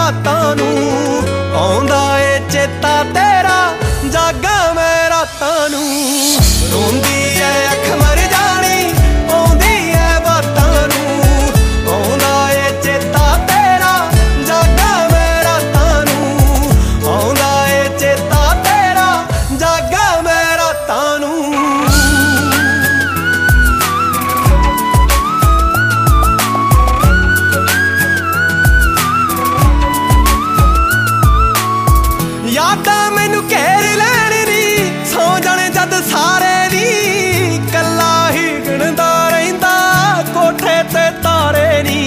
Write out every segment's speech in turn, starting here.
जज्बातां नूं। आउंदा ए चेता तेरा जागा मैं रातां नूं। रोंदी ऐ अख मर जानी आउंदी ऐ बातां नूं। आउंदा ए चेता तेरा जागा मैं रातां नूं। आउंदा ए चेता तेरा जागा मैं रातां नूं। यादां मैनू घेर लैण नी सौ जाने जद सारे नी। कल्ला ही गिणदा रहिंदा कोठे ते तारे नी।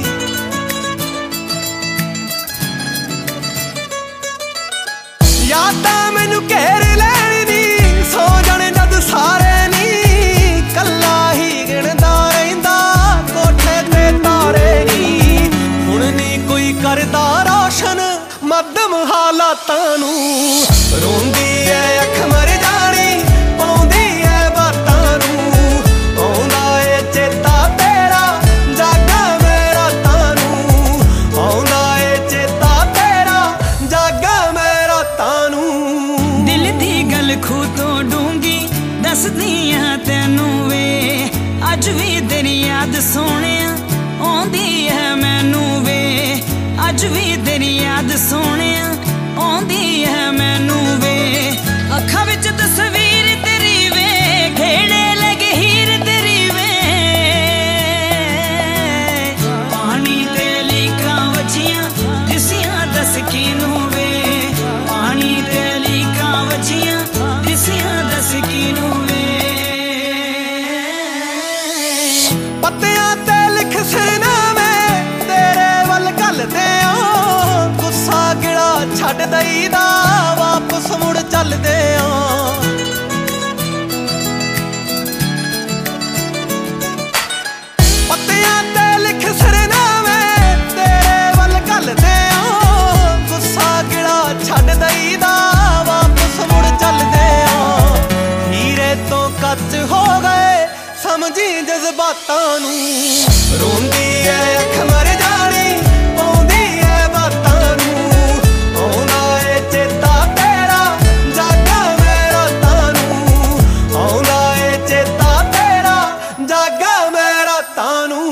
यादां मैनू घेर लैण नी सौ जाने जद सारे नी। कल्ला ही गिणदा रहिंदा कोठे ते तारे नी। हुण नी कोई करदा रोशन मध्यम हालातां नूं। रोंदी ऐ अख मर जानी पाउंदी ऐ बातां नूं। आउंदा ए चेता तेरा जागा मैं रातां नूं। आउंदा ए चेता तेरा जागा मैं रातां नूं। दिल दी गल खूह तो डूंगी दसदी हां तैनूं वे। अज भी तेरी याद सोहणिया आउंदी है मैनूं वे। अज भी तेरी याद सोहणिया आउंदी है मैनूं वे। अखां विच तस्वीर तेरी वे घेड़े लगे हीर तेरी वे। पानी ते लीकां वछियां दिसियां दस किनूं वे। पानी ते लीकां वछियां दिसियां दस किनूं वे। पत्तियां ते लिख सिरनामे तेरे वल घलदे आ। गुस्सा गिला छड्ड दईदा वापस मुड़ चलदे आ। पत्तियां ते लिख सिरनामे तेरे वल घलदे आ। गुस्सा गिला छड्ड दईदा वापस मुड़ चलदे आ। हीरे तो कच हो गए समझी जज्बातां नूं। रोंदी ऐ अख मर जानी पाउंदी ऐ बातां नूं। आउंदा ए चेता तेरा जागा मैं रातां नूं। आउंदा ए चेता तेरा जागा मैं रातां नूं।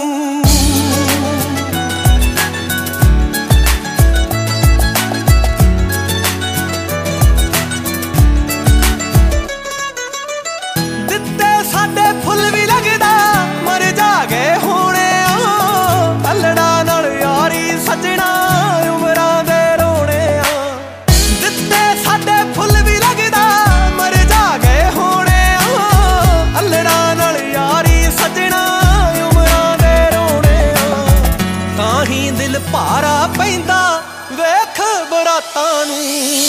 ਦਿੱਤੇ ਸਾਡੇ ਫੁੱਲ ਵੀ ਲੱਗਦਾ ਮਰ ਜਾਗੇ ਹੋਣੇ ਆ। ਅਲੜਾ ਨਾਲ ਯਾਰੀ ਸਜਣਾ ਉਮਰਾਂ ਦੇ ਰੋਣੇ ਆ। ਦਿੱਤੇ ਸਾਡੇ ਫੁੱਲ ਵੀ ਲੱਗਦਾ ਮਰ ਜਾਗੇ ਹੋਣੇ ਆ। ਅਲੜਾ ਨਾਲ ਯਾਰੀ ਸਜਣਾ ਉਮਰਾਂ ਦੇ ਰੋਣੇ ਆ। ਤਾਂ ਹੀ ਦਿਲ ਭਾਰਾ ਪੈਂਦਾ ਵੇਖ ਬਰਾਤਾਂ ਨੂੰ।